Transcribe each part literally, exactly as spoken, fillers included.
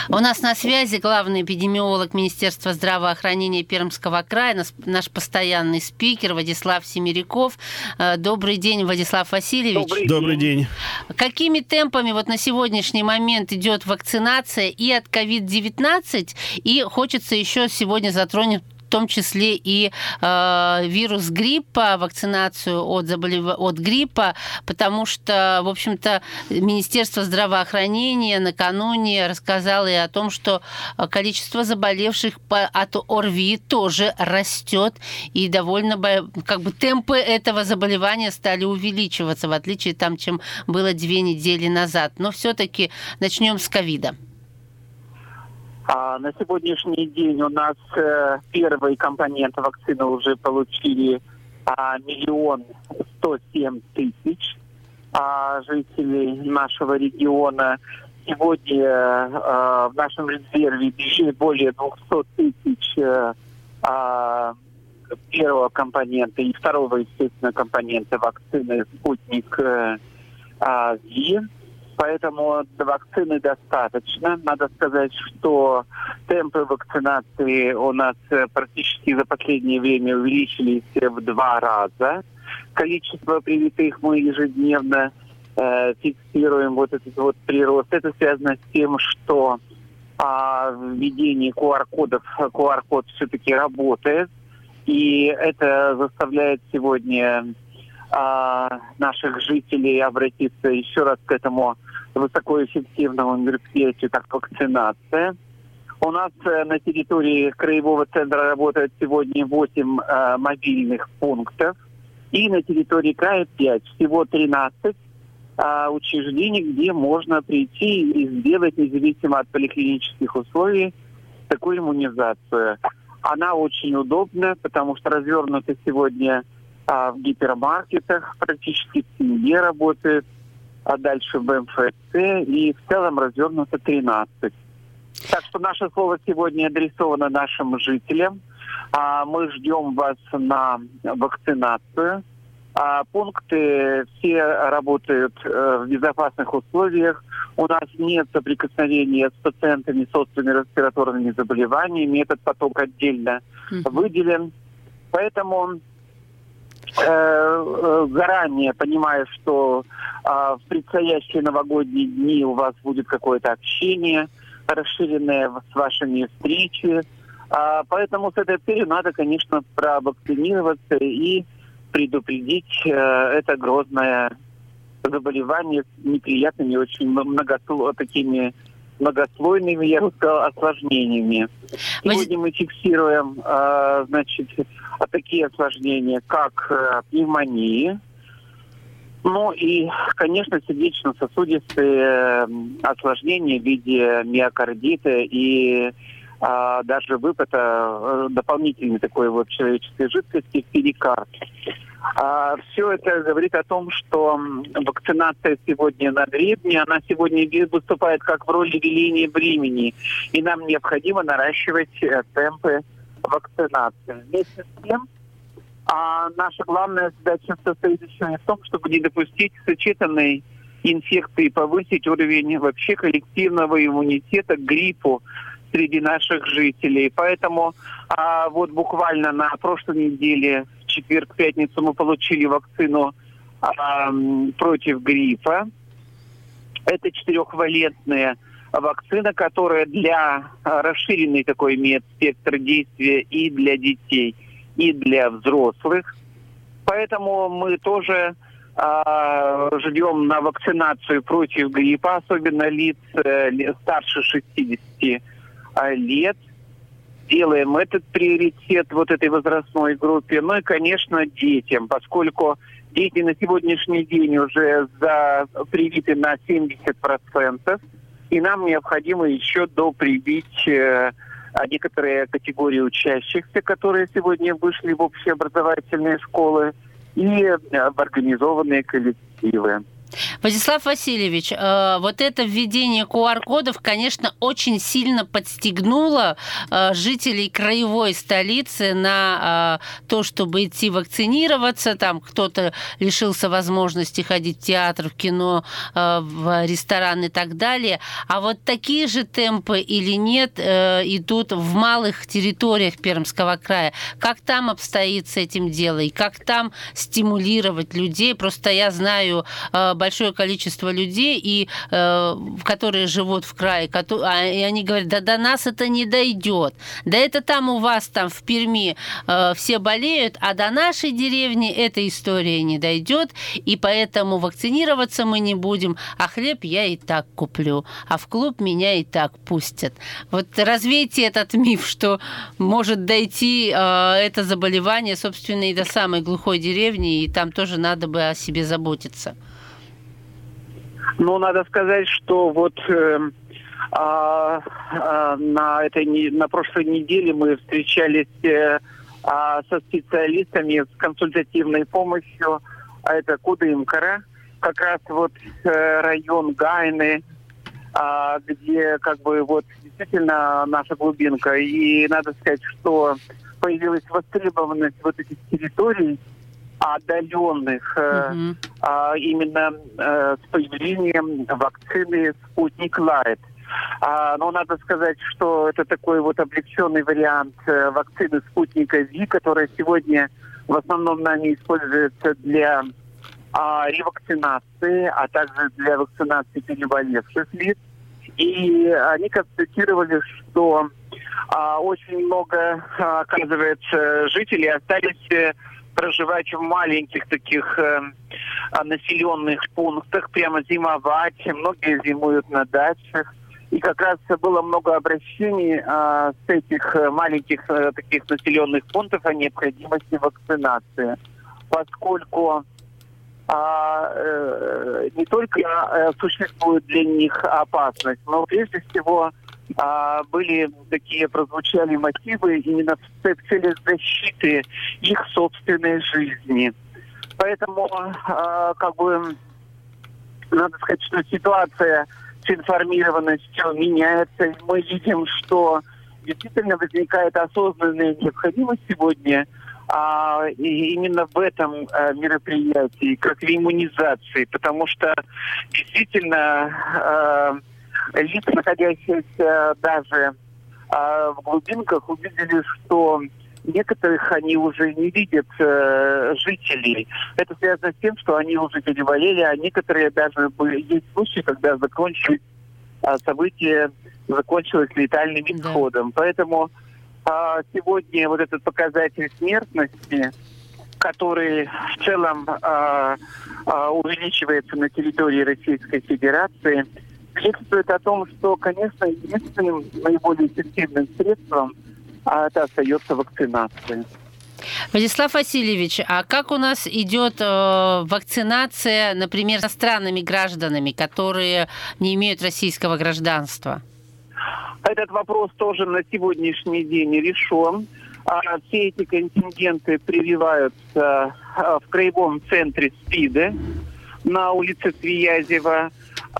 У нас на связи главный эпидемиолог Министерства здравоохранения Пермского края, наш постоянный спикер Владислав Семеряков. Добрый день, Владислав Васильевич. Добрый, Добрый день. день. Какими темпами вот на сегодняшний момент идет вакцинация и от ковид девятнадцать, и хочется еще сегодня затронуть в том числе и э, вирус гриппа, вакцинацию от, заболев... от гриппа, потому что, в общем-то, Министерство здравоохранения накануне рассказало и о том, что количество заболевших от ОРВИ тоже растет, и довольно как бы темпы этого заболевания стали увеличиваться, в отличие там, чем было две недели назад. Но все-таки начнем с ковида. А на сегодняшний день у нас э, первый компонент вакцины уже получили а, миллион сто семь тысяч а, жителей нашего региона. Сегодня э, в нашем резерве более двести тысяч э, а, первого компонента и второго, естественно, компонента вакцины «Спутник э, а, Ви». Поэтому вакцины достаточно. Надо сказать, что темпы вакцинации у нас практически за последнее время увеличились в два раза. Количество привитых мы ежедневно э, фиксируем, вот этот вот прирост. Это связано с тем, что а, введение ку ар-кодов, ку ар-код все-таки работает. И это заставляет сегодня а, наших жителей обратиться еще раз к этому высокоэффективному мероприятию, как вакцинация. У нас э, на территории краевого центра работает сегодня восемь э, мобильных пунктов, и на территории края пять. Всего тринадцать э, учреждений, где можно прийти и сделать, независимо от поликлинических условий, такую иммунизацию. Она очень удобна, потому что развернута сегодня э, в гипермаркетах, практически в семье работает, а дальше в эм эф цэ, и в целом развернуто тринадцать. Так что наше слово сегодня адресовано нашим жителям. А мы ждем вас на вакцинацию. А пункты все работают в безопасных условиях. У нас нет соприкосновения с пациентами с острыми респираторными заболеваниями. Этот поток отдельно выделен. Поэтому заранее понимая, что а, в предстоящие новогодние дни у вас будет какое-то общение, расширенное с вашими встречи. А, поэтому с этой целью надо, конечно, провакцинироваться и предупредить а, это грозное заболевание с неприятными, очень многосло... такими многослойными, я бы сказал, осложнениями. Сегодня мы фиксируем, э, значит, такие осложнения, как э, пневмонии, ну и, конечно, сердечно-сосудистые э, осложнения в виде миокардита и э, даже выпада э, дополнительной такой вот человеческой жидкости в перикард. А, все это говорит о том, что вакцинация сегодня на гребне, она сегодня выступает как в роли веления бремени, и нам необходимо наращивать темпы вакцинации. Вместе с тем, а наша главная задача состоит еще и в том, чтобы не допустить сочетанной инфекции, повысить уровень вообще коллективного иммунитета к гриппу среди наших жителей. Поэтому а, вот буквально на прошлой неделе, в четверг, пятницу, мы получили вакцину а, против гриппа. Это четырехвалентная вакцина, которая для а, расширенный такой имеет спектр действия и для детей, и для взрослых. Поэтому мы тоже а, ждем на вакцинацию против гриппа, особенно лиц э, старше шестидесяти лет. Делаем этот приоритет вот этой возрастной группе. Ну и, конечно, детям, поскольку дети на сегодняшний день уже за, привиты на семьдесят процентов, и нам необходимо еще допривить э, некоторые категории учащихся, которые сегодня вышли в общеобразовательные школы, и э, в организованные коллективы. Владислав Васильевич, вот это введение ку ар-кодов, конечно, очень сильно подстегнуло жителей краевой столицы на то, чтобы идти вакцинироваться. Там кто-то лишился возможности ходить в театр, в кино, в ресторан и так далее. А вот такие же темпы или нет идут в малых территориях Пермского края? Как там обстоит с этим делом? И как там стимулировать людей? Просто я знаю большое количество людей, и, э, которые живут в крае, которые, и они говорят, да до нас это не дойдет. Да это там у вас, там в Перми э, все болеют, а до нашей деревни эта история не дойдет, и поэтому вакцинироваться мы не будем, а хлеб я и так куплю, а в клуб меня и так пустят. Вот развейте этот миф, что может дойти э, это заболевание, собственно, и до самой глухой деревни, и там тоже надо бы о себе заботиться. Ну, надо сказать, что вот э, а, а, на этой на прошлой неделе мы встречались э, а, со специалистами с консультативной помощью, а это Кудымкара, как раз вот э, район Гайны, а, где как бы вот действительно наша глубинка. И надо сказать, что появилась востребованность вот этих территорий отдаленных, mm-hmm. а, именно а, с появлением вакцины «Спутник Лайт». А, но надо сказать, что это такой вот облегченный вариант а, вакцины «Спутника Ви», которая сегодня в основном нами используется для а, ревакцинации, а также для вакцинации переболевших лиц. И они констатировали, что а, очень много, а, оказывается, жителей остались проживать в маленьких таких э, населенных пунктах, прямо зимовать. Многие зимуют на дачах. И как раз было много обращений э, с этих маленьких э, таких населенных пунктов о необходимости вакцинации. Поскольку э, э, не только э, существует для них опасность, но прежде всего А, были такие, прозвучали мотивы именно в целях защиты их собственной жизни. Поэтому, а, как бы, надо сказать, что ситуация с информированностью меняется, и мы видим, что действительно возникает осознанная необходимость сегодня а, и именно в этом а, мероприятии, как в иммунизации, потому что действительно а, лица, находящиеся даже э, в глубинках, увидели, что некоторых они уже не видят э, жителей. Это связано с тем, что они уже переболели, а некоторые даже были, есть случаи, когда закончились э, события, закончилось летальным исходом. Да. Поэтому э, сегодня вот этот показатель смертности, который в целом э, э, увеличивается на территории Российской Федерации, свидетельствует о том, что, конечно, единственным наиболее эффективным средством а, это остается вакцинация. Владислав Васильевич, а как у нас идет э, вакцинация, например, с иностранными гражданами, которые не имеют российского гражданства? Этот вопрос тоже на сегодняшний день решен. А, все эти контингенты прививаются а, в краевом центре СПИДа на улице Свиязева.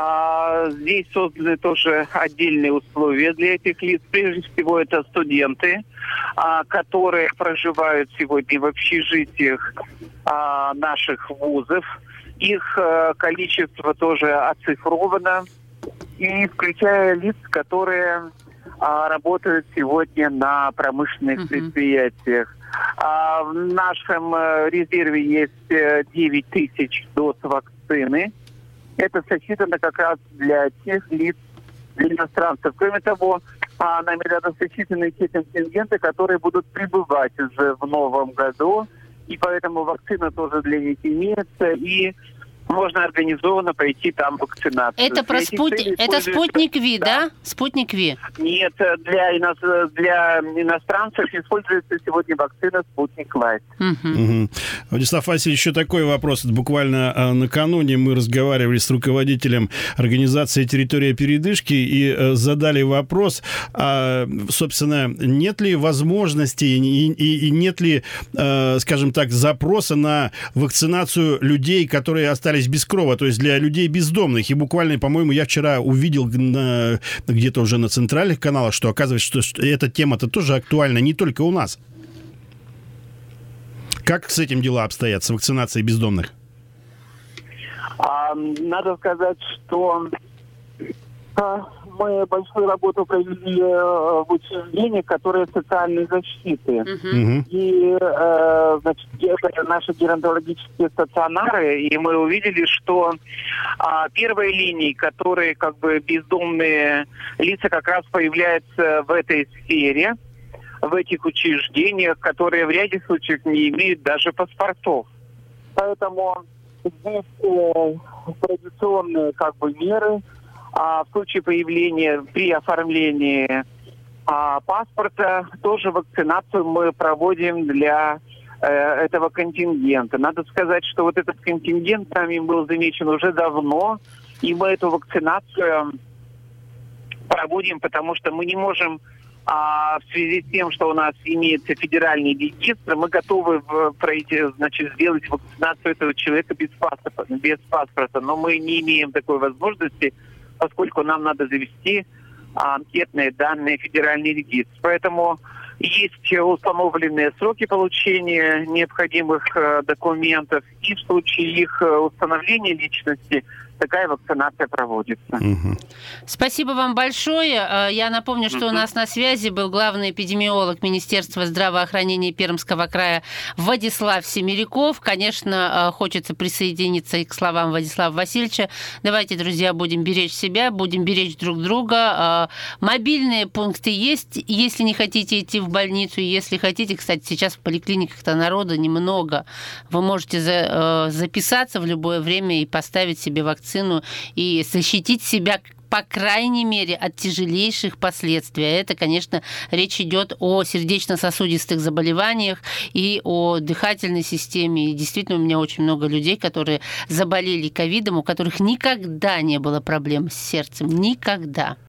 А, здесь созданы тоже отдельные условия для этих лиц. Прежде всего, это студенты, а, которые проживают сегодня в общежитиях а, наших вузов. Их а, количество тоже оцифровано, и включая лиц, которые а, работают сегодня на промышленных uh-huh. предприятиях. А, в нашем а, резерве есть девять тысяч доз вакцины. Это сосчитано как раз для тех лиц, для иностранцев. Кроме того, нами рядом сосчитаны те контингенты, которые будут прибывать уже в новом году. И поэтому вакцина тоже для них имеется. И можно организованно пойти там вакцинацию. Это про спутник, это спутник Ви, да? да? Спутник Ви. Нет, для, ино... для иностранцев используется сегодня вакцина Спутник Лайт. Угу. Угу. Владислав Васильевич, еще такой вопрос. Буквально а, накануне мы разговаривали с руководителем организации «Территория передышки» и а, задали вопрос, а, собственно, нет ли возможности и, и, и нет ли, а, скажем так, запроса на вакцинацию людей, которые остались остались без крова, то есть для людей бездомных. И буквально, по-моему, я вчера увидел на, где-то уже на центральных каналах, что оказывается, что, что эта тема-то тоже актуальна не только у нас. Как с этим дела обстоят, с вакцинацией бездомных? А, надо сказать, что а, мы большую работу провели а, в учреждениях, которые социальной защиты. Uh-huh. И а, значит, это наши геронтологические стационары, и мы увидели, что а, первые линии, которые как бы бездомные лица, как раз появляются в этой сфере, в этих учреждениях, которые в ряде случаев не имеют даже паспортов. Поэтому здесь э, традиционные как бы меры. А в случае появления при оформлении а, паспорта тоже вакцинацию мы проводим для э, этого контингента. Надо сказать, что вот этот контингент нами был замечен уже давно, и мы эту вакцинацию проводим, потому что мы не можем А в связи с тем, что у нас имеется федеральный регистр, мы готовы в, пройти, значит, сделать вакцинацию этого человека без паспорта, без паспорта. Но мы не имеем такой возможности, поскольку нам надо завести анкетные данные в федеральный регистр. Поэтому есть установленные сроки получения необходимых э, документов, и в случае их установления личности такая вакцинация проводится. Угу. Спасибо вам большое. Я напомню, что угу. у нас на связи был главный эпидемиолог Министерства здравоохранения Пермского края Владислав Семеряков. Конечно, хочется присоединиться и к словам Владислава Васильевича. Давайте, друзья, будем беречь себя, будем беречь друг друга. Мобильные пункты есть, если не хотите идти в больницу. Если хотите, кстати, сейчас в поликлиниках-то народа немного. Вы можете записаться в любое время и поставить себе вакцину и защитить себя, по крайней мере, от тяжелейших последствий. Это, конечно, речь идет о сердечно-сосудистых заболеваниях и о дыхательной системе. И действительно, у меня очень много людей, которые заболели ковидом, у которых никогда не было проблем с сердцем. Никогда.